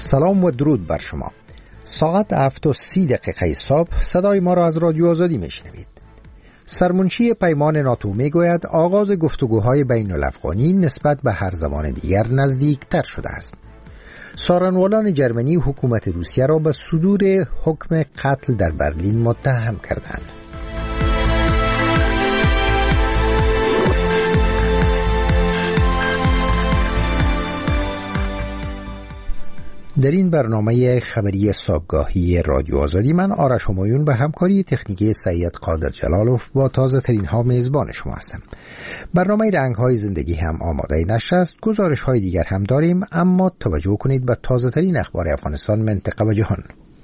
سلام و درود بر شما. ساعت 7:30 صبح صدای ما را از رادیو آزادی میشنوید. سرمنشی پیمان ناتو میگوید آغاز گفتگوهای بین الافغانی نسبت به هر زمان دیگر نزدیکتر شده است. سارنوالان جرمنی حکومت روسیه را به صدور حکم قتل در برلین متهم کردند. در این برنامه خبری صبحگاهی رادیو آزادی من آرش همایون به همکاری تکنیکی سید قادر جلالوف با تازه ترین ها میزبان شما هستم. برنامه رنگ های زندگی هم آماده نشست است. گزارش های دیگر هم داریم، اما توجه کنید به تازه ترین اخبار افغانستان، منطقه و جهان.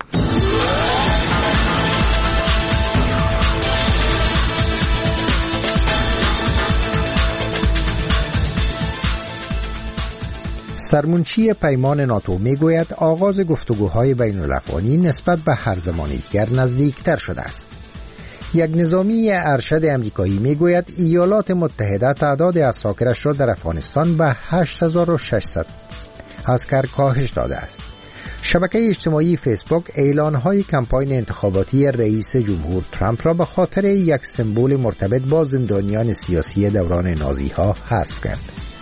سرمنشی پیمان ناتو میگوید آغاز گفتگوهای بین الافغانی نسبت به هر زمان دیگر نزدیکتر شده است. یک نظامی ارشد امریکایی میگوید ایالات متحده تعداد عساکرش را در افغانستان به 8600 عسکر کاهش داده است. شبکه اجتماعی فیسبوک اعلانهای کمپاین انتخاباتی رئیس جمهور ترامپ را به خاطر یک سمبل مرتبط با زندانیان سیاسی دوران نازی‌ها حذف کرد.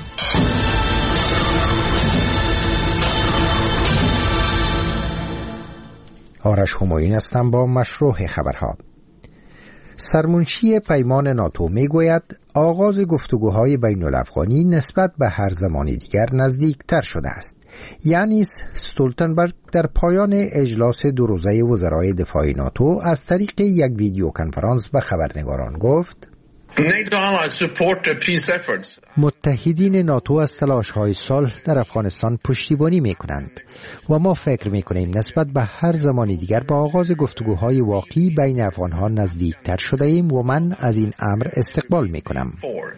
آرش همایون هستم با مشروع خبرها. سرمنشی پیمان ناتو میگوید آغاز گفتگوهای بین الافغانی نسبت به هر زمان دیگر نزدیکتر شده است. یانس استولتنبرگ در پایان اجلاس دو روزه وزرای دفاع ناتو از طریق یک ویدیو کنفرانس به خبرنگاران گفت متحدین ناتو از تلاش‌های صلح در افغانستان پشتیبانی می‌کنند و ما فکر می‌کنیم نسبت به هر زمانی دیگر با آغاز گفتگوهای واقعی بین افغان‌ها نزدیکتر شده ایم و من از این امر استقبال می‌کنم.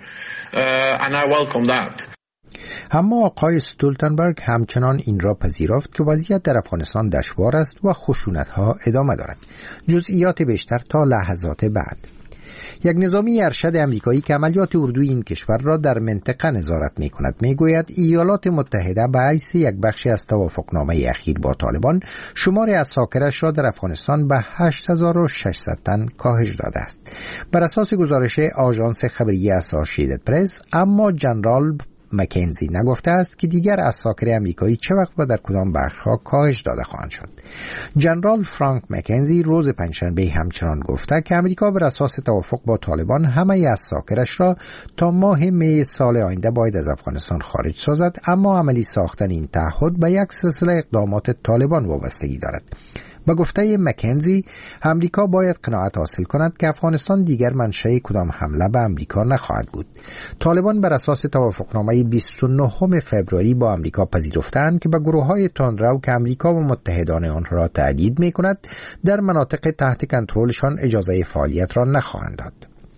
اما آقای استولتنبرگ همچنان این را پذیرفت که وضعیت در افغانستان دشوار است و خشونت‌ها ادامه دارد. جزئیات بیشتر تا لحظات بعد. یک نظامی ارشد امریکایی که عملیات اردوی این کشور را در منطقه نظارت می‌کند میگوید ایالات متحده به حیث یک بخشی از توافقنامه اخیر با طالبان شمار عساکرش را در افغانستان به 8600 تن کاهش داده است. بر اساس گزارش آژانس خبری اسوسییتد پرس، اما جنرال مکنزی نگفته است که دیگر عساکر امریکایی چه وقت و در کدام بخش‌ها کاهش داده خواهند شد. جنرال فرانک مکنزی روز پنجشنبه همچنان گفته که امریکا بر اساس توافق با طالبان همه عساکرش را تا ماه می سال آینده باید از افغانستان خارج سازد، اما عملی ساختن این تعهد به یک سلسله اقدامات طالبان وابستگی دارد. با گفته مکنزی، امریکا باید قناعت حاصل کند که افغانستان دیگر منشأ کدام حمله به امریکا نخواهد بود. طالبان بر اساس توافقنامه 29 فوریه با امریکا پذیرفتند که به گروه‌های تندرو که امریکا و متحدان آنها را تهدید می‌کند در مناطق تحت کنترلشان اجازه فعالیت را نخواهند داد.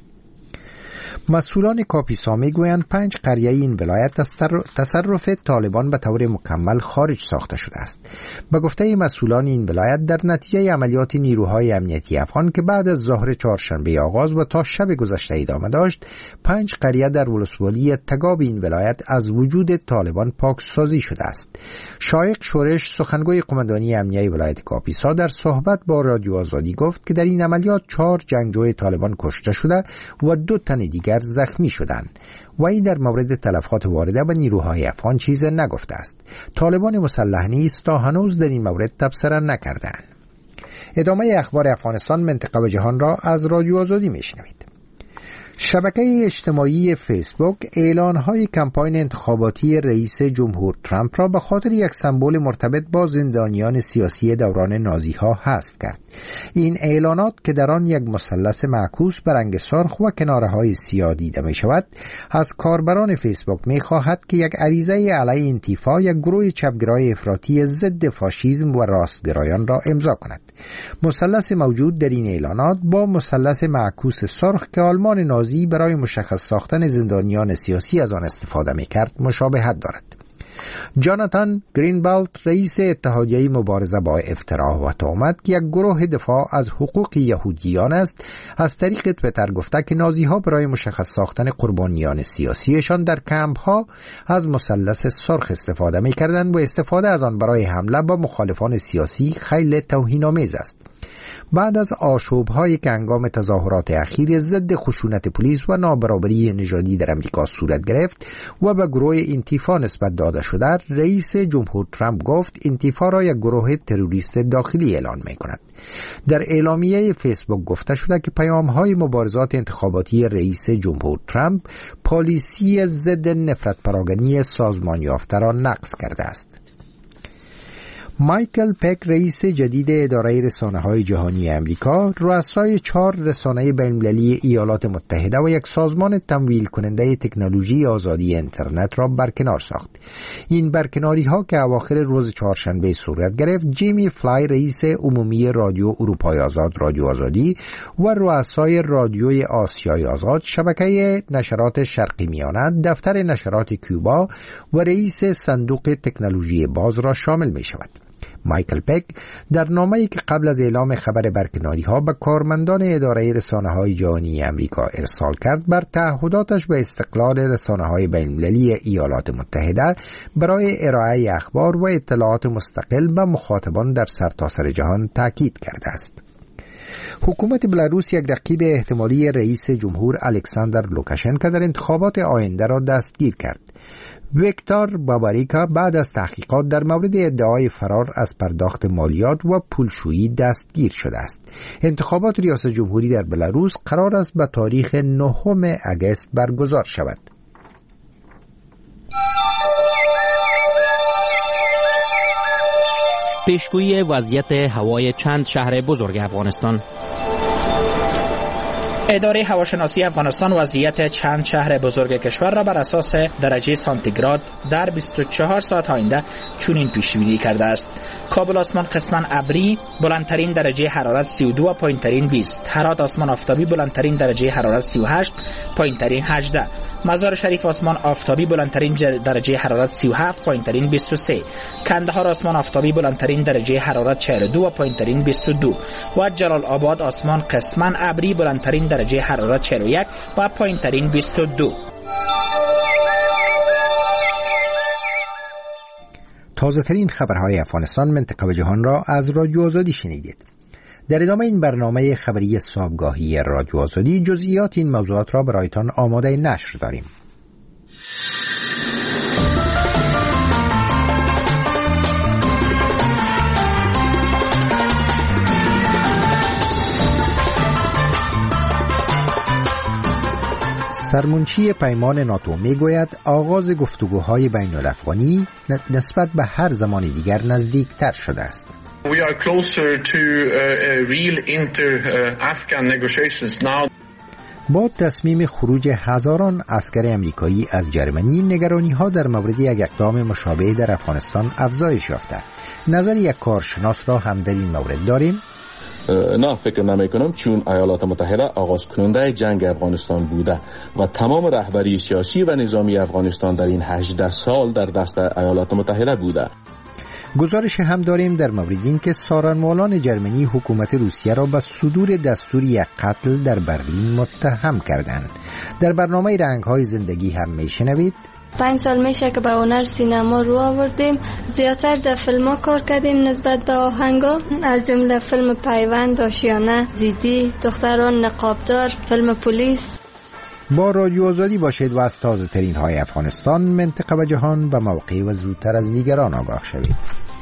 مسئولان کاپیسا میگویند 5 قریه این ولایت از تصرف طالبان به طور مکمل خارج ساخته شده است. به گفته مسئولان این ولایت در نتیجه عملیات نیروهای امنیتی افغان که بعد از ظهر چهارشنبه آغاز و تا شب گذشته ادامه داشت، 5 قریه در ولسوالی تگاب این ولایت از وجود طالبان پاکسازی شده است. شایق شورش، سخنگوی قماندانی امنیتی ولایت کاپیسا، در صحبت با رادیو آزادی گفت که در این عملیات 4 جنگجوی طالبان کشته شده و 2 تن دیگر زخمی شدند. و این در مورد تلفات وارده به نیروهای افغان چیز نگفته است. طالبان مسلح نیز تا هنوز در این مورد تبصره نکردند. ادامه اخبار افغانستان، منطقه و جهان را از رادیو آزادی میشنوید. شبکه اجتماعی فیسبوک اعلانهای کمپاین انتخاباتی رئیس جمهور ترامپ را به خاطر یک سمبل مرتبط با زندانیان سیاسی دوران نازی‌ها حذف کرد. این اعلانات که در آن یک مثلث معکوس به رنگ سرخ و کناره‌های سیاه دیده می‌شود، از کاربران فیسبوک می‌خواهد که یک عریضه علیه انتیفا، یک گروه چپگرای افراطی ضد فاشیسم و راستگرایان را امضا کند. مثلث موجود در این اعلانات با مثلث معکوس سرخ که آلمان نازی برای مشخص ساختن زندانیان سیاسی از آن استفاده می‌کرد مشابهت دارد. جاناتان گرینبالت رئیس اتحادیه مبارزه با افترا و تهمت که یک گروه دفاع از حقوق یهودیان است، از طریق تویتر گفته که نازی‌ها برای مشخص ساختن قربانیان سیاسیشان در کمپ‌ها از مثلث سرخ استفاده می‌کردند و استفاده از آن برای حمله به مخالفان سیاسی خیلی توهین‌آمیز است. بعد از آشوب‌هایی که هنگام تظاهرات اخیر ضد خشونت پلیس و نابرابری نژادی در امریکا صورت گرفت و به گروه انتیفا نسبت داده شده، رئیس جمهور ترامپ گفت انتیفا را یک گروه تروریست داخلی اعلام می‌کند. در اعلامیه فیسبوک گفته شده که پیام‌های مبارزات انتخاباتی رئیس جمهور ترامپ پالیسی ضد نفرت پراگنی سازمان یافته را نقض کرده است. مایکل پک رئیس جدید اداره رسانه‌های جهانی امریکا رؤسای 4 رسانه بین‌المللی ایالات متحده و یک سازمان تمویل کننده تکنولوژی آزادی اینترنت را برکنار ساخت. این برکناری‌ها که اواخر روز چهارشنبه صورت گرفت، جیمی فلای رئیس عمومی رادیو اروپای آزاد رادیو آزادی و رؤسای رادیوی آسیای آزاد، شبکه نشرات شرقی میانه، دفتر نشرات کیوبا و رئیس صندوق تکنولوژی باز را شامل می‌شود. مایکل پک در نامه‌ای که قبل از اعلام خبر برکناری‌ها به کارمندان اداره رسانه‌های جهانی امریکا ارسال کرد، بر تعهداتش به استقلال رسانه‌های بین‌المللی ایالات متحده برای ارائه اخبار و اطلاعات مستقل به مخاطبان در سرتاسر جهان تاکید کرده است. حکومت بلاروس یک رقیب احتمالی رئیس جمهور الکساندر لوکاشنکو در انتخابات آینده را دستگیر کرد. ویکتور باباریکا بعد از تحقیقات در مورد ادعای فرار از پرداخت مالیات و پولشویی دستگیر شده است. انتخابات ریاست جمهوری در بلاروس قرار است به تاریخ 9 اگست برگزار شود. پیشگویی وضعیت هوای چند شهر بزرگ افغانستان. اداره هواشناسی افغانستان وضعیت چند شهر بزرگ کشور را بر اساس درجه سانتیگراد در 24 ساعت آینده چنین پیش بینی کرده است: کابل آسمان قسما ابری، بلندترین درجه حرارت 32 و پایینترین 20. هرات آسمان آفتابی، بلندترین درجه حرارت 38، پایینترین 18. مزار شریف آسمان آفتابی، بلندترین درجه حرارت 37، پایینترین 23. کندهار آسمان آفتابی، بلندترین درجه حرارت 42 و پایینترین 22. و جلال آباد آسمان قسما ابری، بلندترین درجه حرارت 41 و پایینترین 22. تازه ترین خبرهای افغانستان، منطقه و جهان را از رادیو آزادی شنیدید. در ادامه این برنامه خبری صبحگاهی رادیو آزادی جزئیات این موضوعات را برایتان آماده نشر داریم. سرمنشی پیمان ناتو میگوید آغاز گفتگوهای بین الافغانی نسبت به هر زمان دیگر نزدیکتر شده است. We are closer to real inter-Afghan negotiations now. با تصمیم خروج هزاران عسکر امریکایی از جرمنی، نگرانی‌ها در مورد یک اقدام مشابه در افغانستان افزایش یافته. نظر یک کارشناس را هم در این مورد داریم. نه، فکر نمی کنم، چون ایالات متحده آغاز کننده جنگ افغانستان بوده و تمام رهبری سیاسی و نظامی افغانستان در این 18 سال در دست ایالات متحده بوده. گزارش هم داریم در مورد این که سارنمالان جرمنی حکومت روسیه را به صدور دستور یک قتل در برلین متهم کردند. در برنامه رنگ‌های زندگی هم میشنوید. 5 سال میشه که به هنر سینما رو آوردیم، زیادتر در فیلم ها کار کردیم نسبت به آهنگا، از جمله فیلم پیوند، آشیانه، زیدی، دختران نقابدار، فیلم پلیس. با رادیو آزادی باشید و از تازه ترین های افغانستان، منطقه و جهان به موقع و زودتر از دیگران آگاه شوید.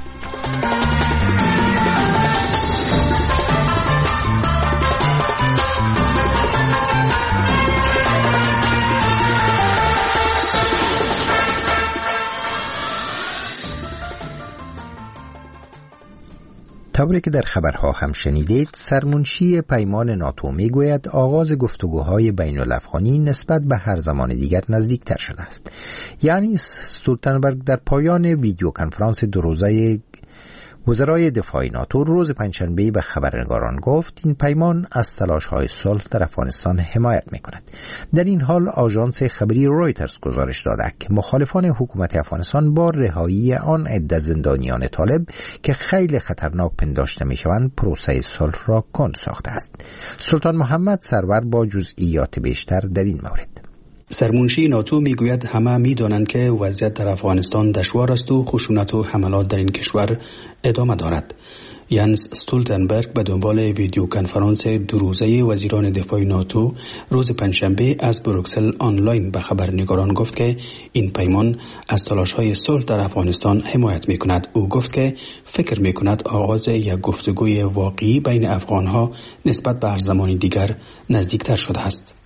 طوری که در خبرها هم شنیدید، سرمنشی پیمان ناتو میگوید آغاز گفتگوهای بین الافغانی نسبت به هر زمان دیگر نزدیکتر شده است. یعنی استولتنبرگ در پایان ویدیو کنفرانس 2 روزه وزرای دفاع ناتو روز پنجشنبه به خبرنگاران گفت این پیمان از تلاش‌های صلح در افغانستان حمایت می‌کند. در این حال آژانس خبری رویترز گزارش داده که مخالفان حکومت افغانستان با رهایی آن عده زندانیان طالب که خیلی خطرناک پنداشته می‌شوند پروسه صلح را کند ساخته است. سلطان محمد سرور با جزئیات بیشتر در این مورد. سرمنشی ناتو میگوید همه میدانند که وضعیت در افغانستان دشوار است و خشونت و حملات در این کشور ادامه دارد. یانس استولتنبرگ به دنبال ویدیو کنفرانس دو روزه وزیران دفاع ناتو روز پنجشنبه از بروکسل آنلاین به خبرنگاران گفت که این پیمان از تلاش‌های صلح در افغانستان حمایت می‌کند. او گفت که فکر می‌کند آغاز یک گفتگوی واقعی بین افغان‌ها نسبت به هر زمانی دیگر نزدیکتر شده است.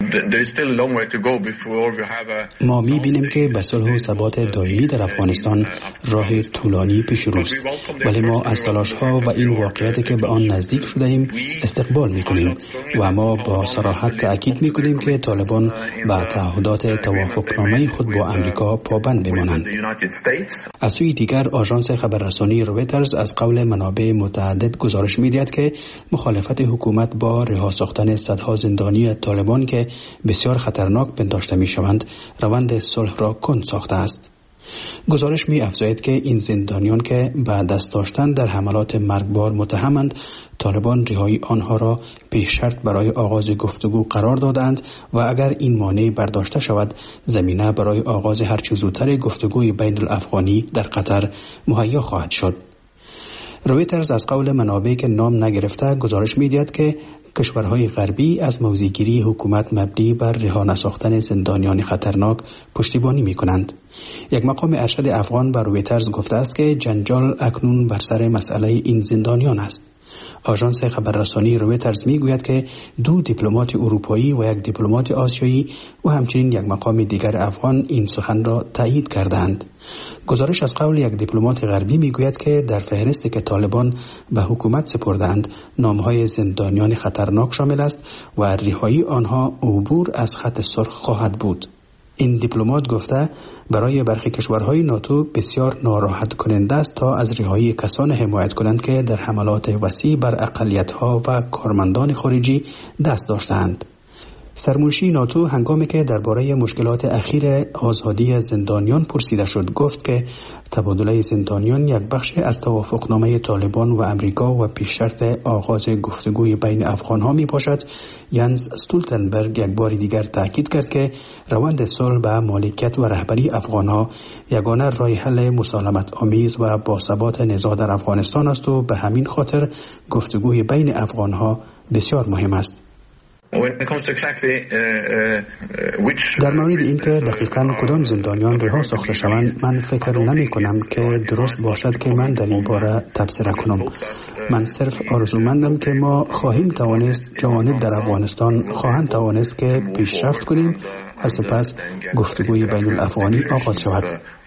ما می‌بینیم که به صلح و ثبات دائمی در افغانستان راه طولانی پیش روست، ولی ما از تلاش‌ها و این واقعیتی که به آن نزدیک شده ایم استقبال می‌کنیم و ما با صراحت تأکید می‌کنیم که طالبان به تعهدات توافقنامه خود با آمریکا پابند بمانند. از سوی دیگر آژانس خبررسانی رویترز از قول منابع متعدد گزارش می‌دهد که مخالفت حکومت با رها ساختن صدها زندانی طالبان که بسیار خطرناک پنداشته می‌شوند روند صلح را کند ساخته است. گزارش می‌افزاید که این زندانیان که به دست داشتن در حملات مرگبار متهمند، طالبان رهایی آنها را پیش شرط برای آغاز گفتگو قرار دادند و اگر این مانع برداشته شود زمینه برای آغاز هر چه زودتر گفتگوی بین الافغانی در قطر مهیا خواهد شد. رویترز از قول منابعی که نام نگرفته گزارش می‌دهد که کشورهای غربی از موضع‌گیری حکومت مبنی بر رها نساختن زندانیان خطرناک پشتیبانی می‌کنند. یک مقام ارشد افغان بر رویترز گفته است که جنجال اکنون بر سر مسئله این زندانیان است. آژانس خبررسانی رویترز میگوید که 2 دیپلمات اروپایی و 1 دیپلمات آسیایی و همچنین 1 مقام دیگر افغان این سخن را تایید کردند. گزارش از قول 1 دیپلمات غربی میگوید که در فهرستی که طالبان به حکومت سپردند نامهای زندانیان خطرناک شامل است و رهایی آنها عبور از خط سرخ خواهد بود. این دیپلمات گفته برای برخی کشورهای ناتو بسیار ناراحت کننده است تا از رهایی کسان حمایت کنند که در حملات وسیع بر اقلیت‌ها و کارمندان خارجی دست داشتند. سرمنشی ناتو هنگامی که درباره مشکلات اخیر آزادی زندانیان پرسیده شد گفت که تبادله زندانیان یک بخش از توافقنامه طالبان و امریکا و پیش شرط آغاز گفتگوی بین افغانها می باشد. یانس استولتنبرگ یک بار دیگر تاکید کرد که روند صلح به مالکیت و رهبری افغانها یگانه راه حل مسالمت آمیز و باثبات نزاع در افغانستان است و به همین خاطر گفتگوی بین افغانها بسیار مهم است. در مورد اینکه دقیقاً کدام زندانیان رها ساخته شوند من فکر نمی کنم که درست باشد که من در این باره تبصره کنم. من صرف آرزومندم که ما خواهیم توانست جوانب در افغانستان خواهند توانست که پیشرفت کنیم و سپس گفتگوی بین الافغانی آغاز شود.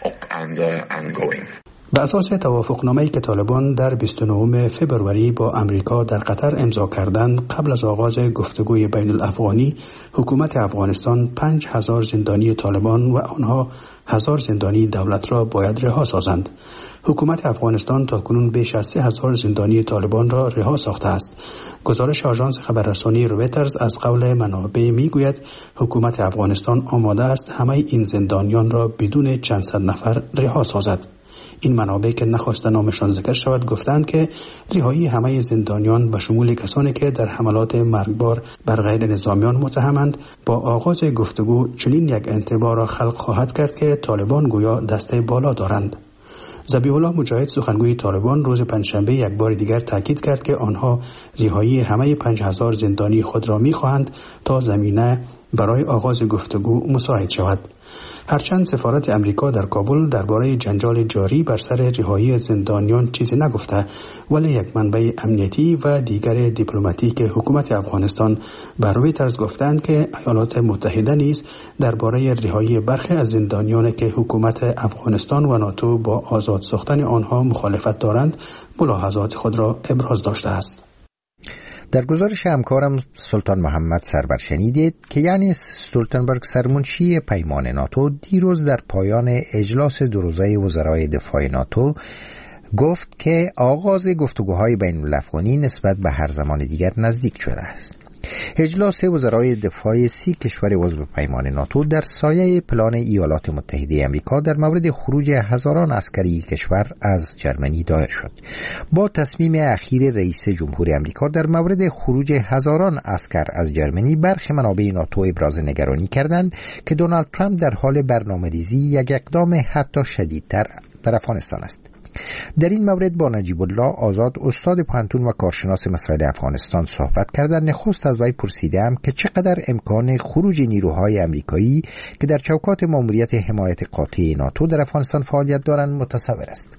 به اساس توافقنامه‌ای که طالبان در 29 فوریه با امریکا در قطر امضا کردند قبل از آغاز گفتگوی بین الافغانی حکومت افغانستان 5000 زندانی طالبان و آنها 1000 زندانی دولت را باید رها سازند. حکومت افغانستان تاکنون بیش از 3000 زندانی طالبان را رها ساخته است. گزارش آژانس خبررسانی رویترز از قول منابع میگوید حکومت افغانستان آماده است همه این زندانیان را بدون چند صد نفر رها سازد. این منابع که نخواسته نامشان ذکر شود گفتند که رهایی همه زندانیان به شمول کسانی که در حملات مرگبار بر غیر نظامیان متهمند با آغاز گفتگو چنین یک انطباع را خلق خواهد کرد که طالبان گویا دسته بالا دارند. ذبیح الله مجاهد سخنگوی طالبان روز پنجشنبه یک بار دیگر تاکید کرد که آنها رهایی همه 5000 زندانی خود را می‌خواهند تا زمینه برای آغاز گفتگو مساعد شود. هرچند سفارت امریکا در کابل درباره جنجال جاری بر سر رهایی زندانیان چیزی نگفته، ولی یک منبع امنیتی و دیگر دیپلماتیک حکومت افغانستان بر رویترز گفتند که ایالات متحده نیز درباره رهایی برخی از زندانیان که حکومت افغانستان و ناتو با آزاد ساختن آنها مخالفت دارند ملاحظات خود را ابراز داشته است. در گزارش همکارم سلطان محمد سرور شنیدید که یانس استولتنبرگ سرمنشی پیمان ناتو دیروز در پایان اجلاس 2 روزه وزرای دفاع ناتو گفت که آغاز گفتگوهای بین الافغانی نسبت به هر زمان دیگر نزدیک شده است. اجلاس وزرای دفاع 30 کشور عضو پیمان ناتو در سایه پلان ایالات متحده آمریکا در مورد خروج هزاران عسکری کشور از جرمنی دایر شد. با تصمیم اخیر رئیس جمهور آمریکا در مورد خروج هزاران عسکر از جرمنی، برخی منابع ناتو ابراز نگرانی کردند که دونالد ترامپ در حال برنامه‌ریزی یک اقدام حتی شدیدتر در افغانستان است. در این مورد با نجیب الله آزاد، استاد پانتون و کارشناس مسائل افغانستان صحبت کردند. نخست از وی پرسیدم که چقدر امکان خروج نیروهای آمریکایی که در چوکات ماموریت حمایت قاطع ناتو در افغانستان فعالیت دارند متصور است.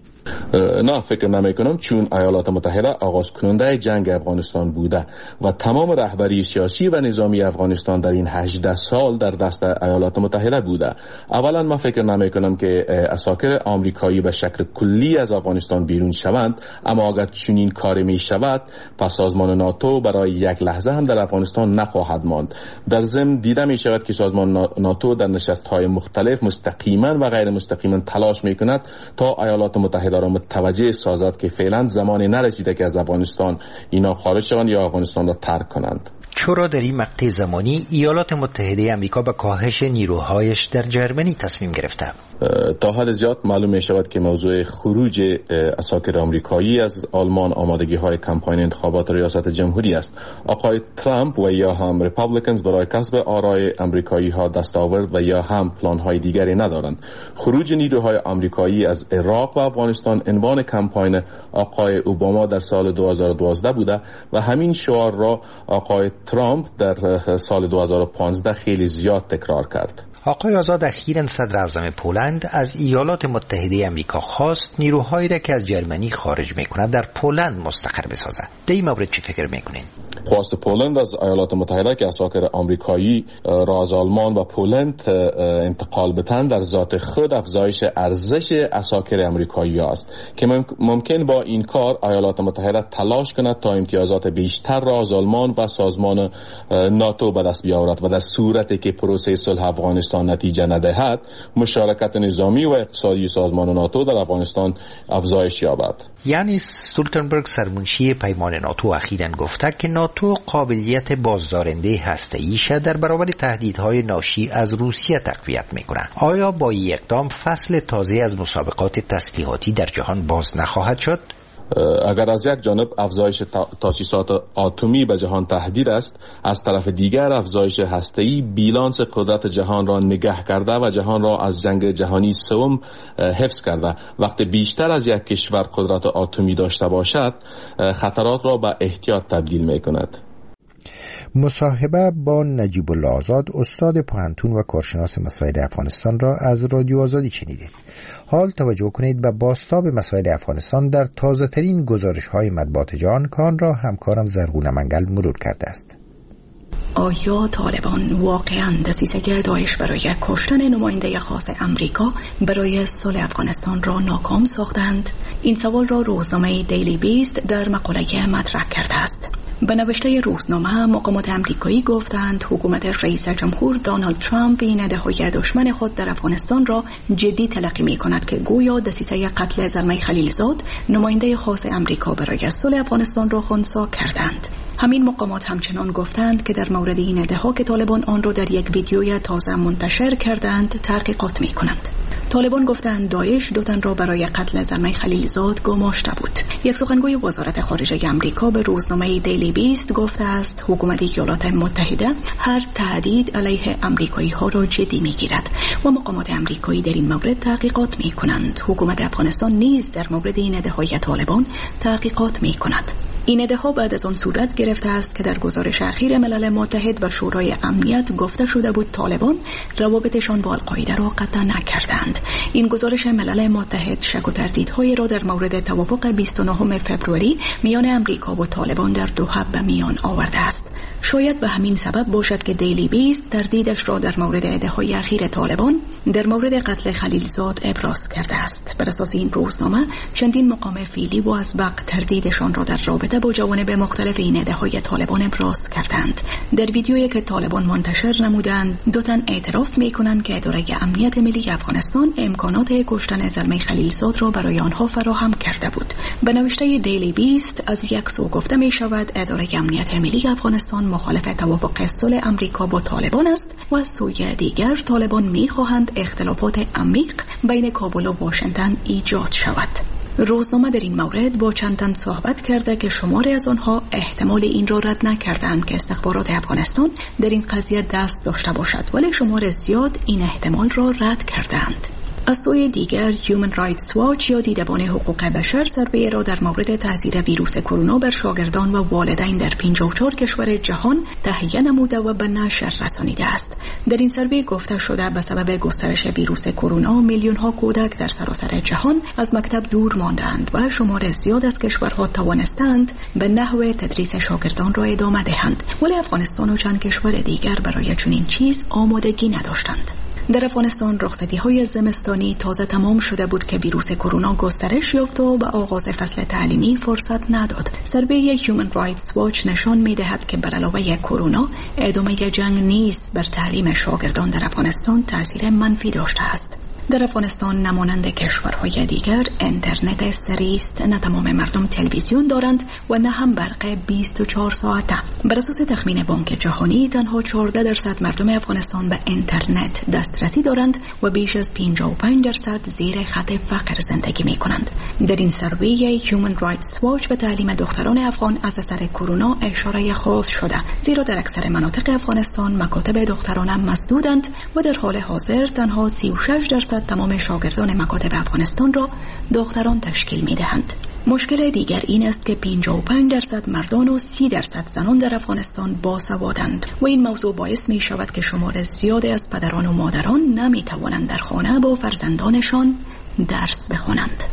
نه، فکر نمی کنم، چون ایالات متحده آغاز کننده جنگ افغانستان بوده و تمام رهبری سیاسی و نظامی افغانستان در این 18 سال در دست ایالات متحده بوده. اولا من فکر نمی کنم که عساکر آمریکایی به شکل کلی از افغانستان بیرون شوند، اما اگر چنین کاری می شود پس سازمان ناتو برای یک لحظه هم در افغانستان نخواهد ماند. در ضمن دیده می شود که سازمان ناتو در نشست‌های مختلف مستقیما و غیر مستقیما تلاش می کند تا ایالات متحده را متوجه سازد که فعلا زمانی نرسیده که از افغانستان اینا خارج شوند یا افغانستان را ترک کنند. چرا در این مقطع زمانی ایالات متحده آمریکا به کاهش نیروهایش در جرمنی تصمیم گرفته؟ تا حد زیاد معلوم می شود که موضوع خروج عساکر آمریکایی از آلمان آمادگی های کمپاین انتخابات ریاست جمهوری است. آقای ترامپ و یا هم ریپابلیکنز برای کسب آرای آمریکایی ها دستاورد و یا هم پلان های دیگری ندارند. خروج نیروهای آمریکایی از عراق و افغانستان عنوان کمپاین آقای اوباما در سال 2012 بوده و همین شعار را آقای ترامپ در سال 2015 خیلی زیاد تکرار کرد. آقای آزاد، اخیراً صدر اعظم پولند از ایالات متحده آمریکا خواست نیروهایی را که از جرمنی خارج می‌کند در پولند مستقر بسازد. در این مورد چی فکر می‌کنین؟ خواست پولند از ایالات متحده که عساکر آمریکایی را از آلمان و پولند انتقال بدهند در ذات خود افزایش ارزش عساکر آمریکایی است که ممکن با این کار ایالات متحده تلاش کند تا امتیازات بیشتر را از آلمان و سازمان ناتو به دست بیاورد و در صورتی که پروسه صلح افغانستان نتیجه ندهد مشارکت نظامی و اقتصادی سازمان ناتو در افغانستان افزایش یابد. یعنی استولتنبرگ سرمنشی پیمان ناتو اخیراً گفته که ناتو قابلیت بازدارنده هسته‌ایش در برابر تهدیدهای ناشی از روسیه تقویت می‌کند. آیا با این اقدام فصل تازه از مسابقات تسلیحاتی در جهان باز نخواهد شد؟ اگر از یک جانب افزایش تاسیسات اتمی به جهان تهدید است، از طرف دیگر افزایش هسته‌ای بیلانس قدرت جهان را نگه کرده و جهان را از جنگ جهانی سوم حفظ کرده. وقتی بیشتر از یک کشور قدرت اتمی داشته باشد، خطرات را به احتیاط تبدیل می‌کند. مصاحبه با نجیب الله آزاد، استاد پانتون و کارشناس مسائل افغانستان را از رادیو آزادی شنیدید. حال توجه کنید به بازتاب مسائل افغانستان در تازه ترین گزارش های مطبوعات جهان که آن را همکارم زرغونه منگل مرور کرده است. آیا طالبان واقعاً دسیسه داعش برای کشتن نماینده خاص امریکا برای صلح افغانستان را ناکام ساختند؟ این سوال را روزنامه دیلی بیست در مقاله مطرح کرده است. به نوشته روزنامه، مقامات امریکایی گفتند حکومت رئیس جمهور دونالد ترامپ این ایده‌های دشمن خود در افغانستان را جدی تلقی می‌کند که گویا دسیسه قتل زلمه خلیلزاد نماینده خاص امریکا برای صلح افغانستان را خنثی کردند. همین مقامات همچنان گفتند که در مورد این ایده‌ها که طالبان آن را در یک ویدیوی تازه منتشر کردند تحقیقات می‌کنند. طالبان گفتند داعش 2 تن را برای قتل زلمه خلیلزاد گماشته بود. یک سخنگوی وزارت خارجه آمریکا به روزنامه دیلی بیست گفته است حکومت ایالات متحده هر تهدید علیه آمریکایی‌ها را جدی می‌گیرد و مقامات آمریکایی در این مورد تحقیقات می‌کنند. حکومت افغانستان نیز در مورد این ایده‌های طالبان تحقیقات می‌کند. این ایده‌ها بعد از آن صورت گرفته است که در گزارش اخیر ملل متحد و شورای امنیت گفته شده بود طالبان روابطشان با القاعده را قطع نکردند. این گزارش ملل متحد شک و تردیدهای را در مورد توافق 29 فوریه میان امریکا و طالبان در دوحه به میان آورده است. شاید به همین سبب باشد که دیلی بیست تردیدش را در مورد ادعاهای اخیر طالبان در مورد قتل خلیلزاد ابراز کرده است. بر اساس این روزنامه چندین مقام فعلی و ازبق تردیدشان را در رابطه با جوانب مختلف این ادعاهای طالبان ابراز کردند. در ویدیویی که طالبان منتشر نمودند، دو تن اعتراف می‌کنند که اداره امنیت ملی افغانستان امکانات کشتن زلمه خلیلزاد را برای آنها فراهم کرده بود. به نوشته دیلی بیست از یک سو گفته می‌شود اداره امنیت ملی افغانستان مخالف توافق صلح امریکا با طالبان است و از سوی دیگر طالبان می‌خواهند اختلافات عمیق بین کابل و واشنگتن ایجاد شود. روزنامه در این مورد با چند تن صحبت کرده که شماری از آنها احتمال این را رد نکردند که استخبارات افغانستان در این قضیه دست داشته باشد، ولی شمار زیاد این احتمال را رد کردند. از سوی دیگر هیومن رایتس واچ یا دیدبان حقوق بشر سروی را در مورد تاثیر ویروس کرونا بر شاگردان و والدین در 54 کشور جهان تهیه نموده و به نشر رسانیده است. در این سروی گفته شده به سبب گسترش ویروس کرونا میلیون ها کودک در سراسر جهان از مکتب دور ماندند و شمار زیاد از کشورها توانستند به نحو تدریس شاگردان را ادامه دهند، ولی افغانستان و چند کشور دیگر برای چنین چیز آمادگی نداشتند. در افغانستان رخصتی‌های زمستانی تازه تمام شده بود که ویروس کرونا گسترش یافت و به آغاز فصل تعلیمی فرصت نداد. سروی هیومن رایتس واچ نشان می‌دهد که بر علاوه کرونا ادامه جنگ نیز بر تعلیم شاگردان در افغانستان تأثیر منفی داشته است. در افغانستان نمانند کشورهای دیگر اینترنت سریع است، نه تمام مردم تلویزیون دارند و نه هم برق 24 ساعته. بر اساس تخمین بانک جهانی تنها 14% مردم افغانستان به اینترنت دسترسی دارند و بیش از 55% زیر خط فقر زندگی می کنند. در این سروی هیومن رایتس واچ به تعلیم دختران افغان از اثر کرونا اشاره خاص شده، زیرا در اکثر مناطق افغانستان مکاتب دخترانه مسدودند و در حال حاضر تنها 36% تمام شاگردان مکاتب افغانستان را دختران تشکیل می دهند. مشکل دیگر این است که 55% مردان و 30% زنان در افغانستان باسوادند و این موضوع باعث می شود که شمار زیادی از پدران و مادران نمی توانند در خانه با فرزندانشان درس بخوانند.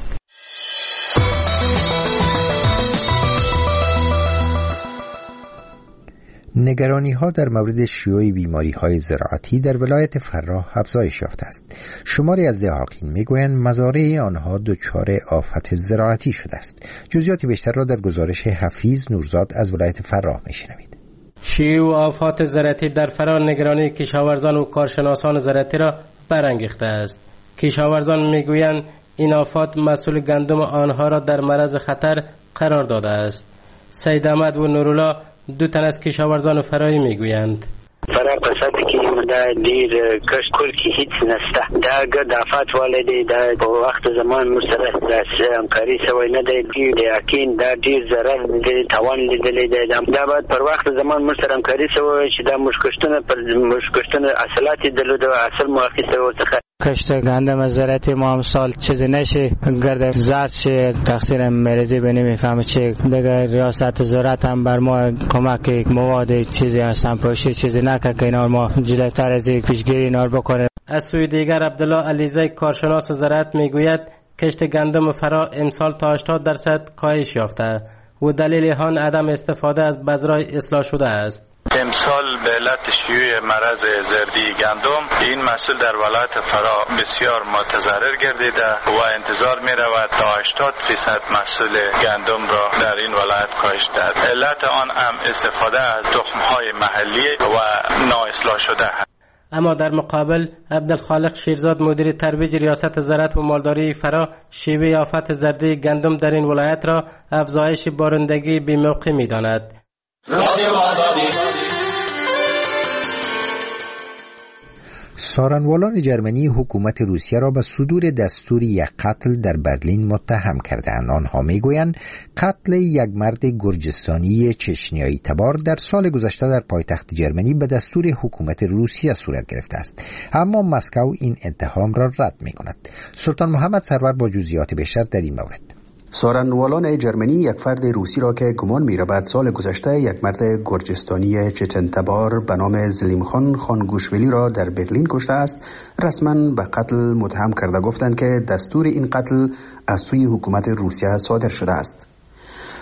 نگرانی‌ها در مورد شیوع بیماری‌های زراعتی در ولایت فراه افزایش یافته است. شماری از دهاقین می‌گویند مزارع آنها دچار آفت زراعتی شده است. جزئیات بیشتر را در گزارش حفیظ نورزاد از ولایت فراه می‌شنوید. شیوع آفات زراعتی در فراه نگرانی کشاورزان و کارشناسان زراعتی را برانگیخته است. کشاورزان می‌گویند این آفات مسئول گندم آنها را در معرض خطر قرار داده است. سید احمد و نورالله دو تن از کشاورزان فراهی میگویند فرا قصدی که ده دیر کشت کل که هیچ نسته ده گرد آفات والده ده با وقت زمان مسترس ده همکاری سوی نده ده اکین ده دیر ضرر ده توان لیدلی ده باید پر وقت زمان مستر همکاری سوی چه ده مشکشتن اصلاتی دلو ده اصل موقعی سوی سخه کشت گندم زراعتی ما هم سال چیزی نشه گرد زرد شه تقصیر مریضی به نمیفهمه چه دیگه ریاست زراعت هم بر ما کمک مواد چیزی هستن پاشی چیزی نکه که اینا ما جلوتر از پیشگیری اینا رو بکنه. از سوی دیگر عبدالله علیزی کارشناس زراعت میگوید کشت گندم فرا امسال تا 80% کاهش یافته و دلیل آن عدم استفاده از بذرهای اصلاح شده است. امسال به علت شیوع مرض زردی گندم این محصول در ولایت فرا بسیار متضرر گردیده و انتظار می رود تا 80% محصول گندم را در این ولایت کاهش دهد. علت آن هم استفاده از تخم‌های محلی و نااصلاح شده است. اما در مقابل عبدالخالق شیرزاد مدیر ترویج ریاست زراعت و مالداری فرا شیوع آفت زردی گندم در این ولایت را افزایش بارندگی بی‌موقع می‌داند. سارنوالان جرمنی حکومت روسیه را به صدور دستور یک قتل در برلین متهم کردند. آنها میگویند قتل یک مرد گرجستانی چچنیایی تبار در سال گذشته در پایتخت جرمنی به دستور حکومت روسیه صورت گرفته است، اما مسکو این اتهام را رد میکند. سلطان محمد سرور با جزئیات بیشتر در این مورد. سارنوالان جرمنی یک فرد روسی را که گمان می‌رود سال گذشته یک مرد گرجستانی چچن‌تبار به نام زلیمخان خانگوشویلی را در برلین کشته است رسما به قتل متهم کرده، گفتند که دستور این قتل از سوی حکومت روسیه صادر شده است.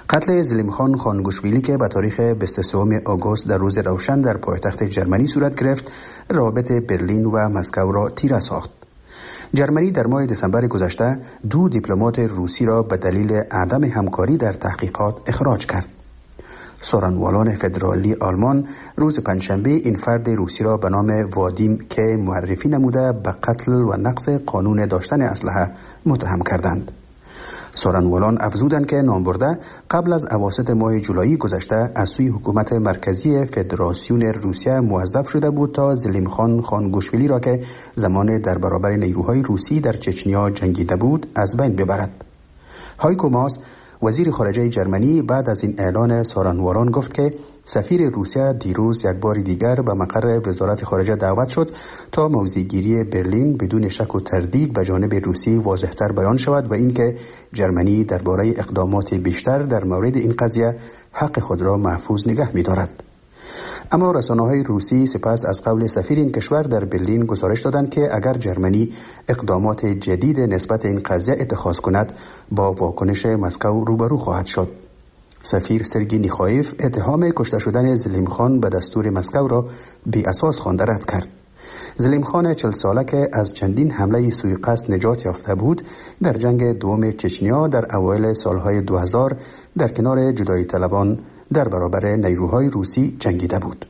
قتل زلیمخان خانگوشویلی که به تاریخ 23 آگوست در روز روشن در پایتخت جرمنی صورت گرفت، روابط برلین و مسکو را تیره ساخت. جرمنی در ماه دسامبر گذشته 2 دیپلمات روسی را به دلیل عدم همکاری در تحقیقات اخراج کرد. سخنوالان فدرالی آلمان روز پنجشنبه این فرد روسی را به نام وادیم که معرفی نموده به قتل و نقض قانون داشتن اسلحه متهم کردند. سخنوالان افزودند که نامبرده قبل از اواسط ماه جولای گذشته از سوی حکومت مرکزی فدراسیون روسیه موظف شده بود تا زلیمخان خانگوشویلی را که زمان در برابر نیروهای روسی در چچنیا جنگیده بود از بین ببرد. هایکو ماس وزیر خارجه جرمنی بعد از این اعلان سخنواران گفت که سفیر روسیه دیروز یک بار دیگر به مقر وزارت خارجه دعوت شد تا موضع‌گیری برلین بدون شک و تردید به جانب روسی واضح‌تر بیان شود و اینکه جرمنی درباره اقدامات بیشتر در مورد این قضیه حق خود را محفوظ نگه می‌دارد. اما رسانه‌های روسی سپس از قول سفیر این کشور در برلین گزارش دادند که اگر جرمنی اقدامات جدید نسبت این قضیه اتخاذ کند با واکنش مسکو روبرو خواهد شد. سفیر سرگی نیخایف اتهام کشته شدن زلیمخان به دستور مسکو را بی اساس خوانده رد کرد. زلیمخان 40 ساله که از چندین حمله سوءقصد نجات یافته بود در جنگ دوم چچنیا در اوایل سالهای 2000 در کنار جدایی طلبان در برابر نیروهای روسی جنگیده بود.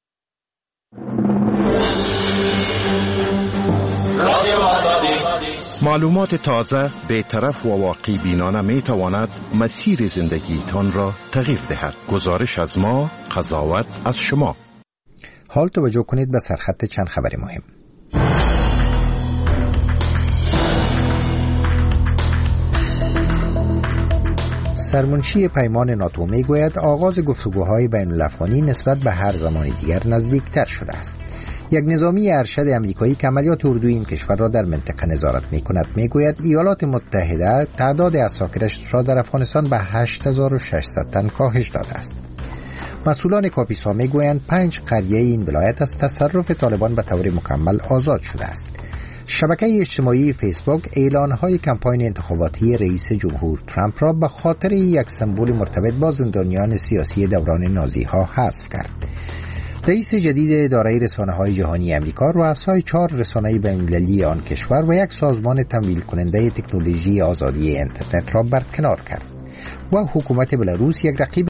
معلومات تازه، بی‌طرف و واقعی بینانه می تواند مسیر زندگیتان را تغییر دهد. گزارش از ما، قضاوت از شما. حال توجه کنید به سرخط چند خبر مهم. سرمنشی پیمان ناتو می گوید آغاز گفتگوهای بین الافغانی نسبت به هر زمان دیگر نزدیکتر شده است. یک نظامی ارشد امریکایی که عملیات اردوی این کشور را در منطقه نظارت می کند می گوید ایالات متحده تعداد اساکرش را در افغانستان به 8600 تن کاهش داده است. مسئولان کاپیسا می گویند 5 قریه این ولایت از تصرف طالبان به طور مکمل آزاد شده است. شبکه اجتماعی فیسبوک اعلانهای کمپاین انتخاباتی رئیس جمهور ترامپ را به خاطر یک سمبل مرتبط با زندانیان سیاسی دوران نازی ها حذف کرد. رئیس جدید اداره رسانه‌های جهانی امریکا رؤسای 4 رسانه بین‌المللی آن کشور و یک سازمان تمویل کننده تکنولوژی آزادی اینترنت را برکنار کرد و حکومت بلاروس یک رقیب